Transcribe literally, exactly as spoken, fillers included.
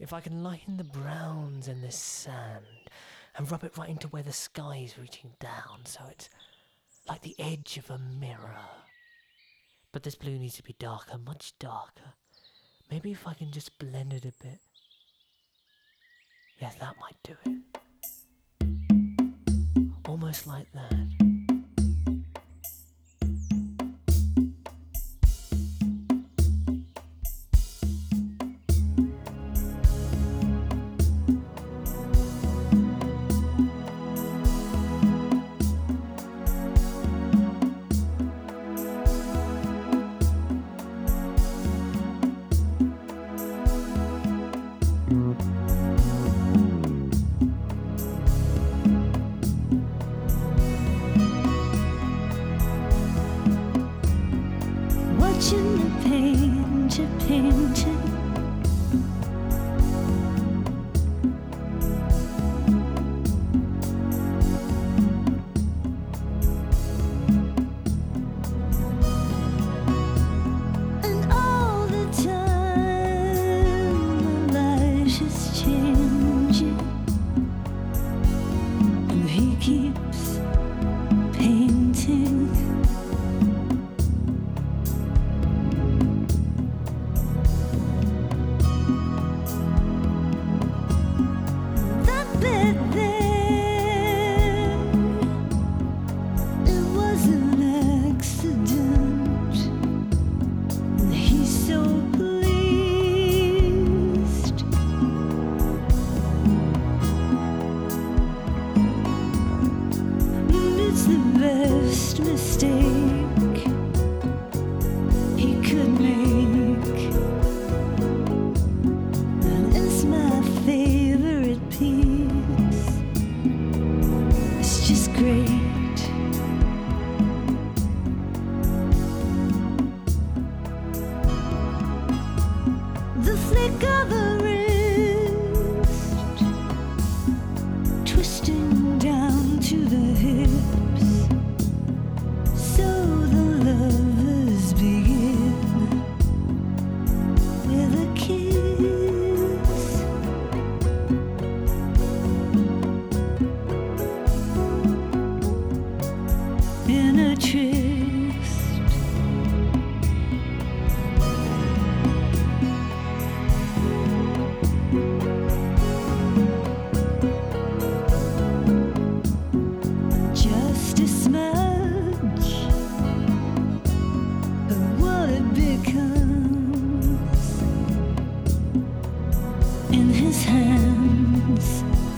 If I can lighten the browns and the sand and rub it right into where the sky is reaching down, so it's like the edge of a mirror. But this blue needs to be darker, much darker. Maybe if I can just blend it a bit. Yeah, that might do it. Almost like that. Watching the painter painting, and all the time my life is changing, and he keeps painting. Mistake he could make, and it's my favorite piece. It's just great. The flick of a wrist, twisting down to the hips. So the lovers begin with a kiss. In a tryst, just a smudge of what it becomes in his hands.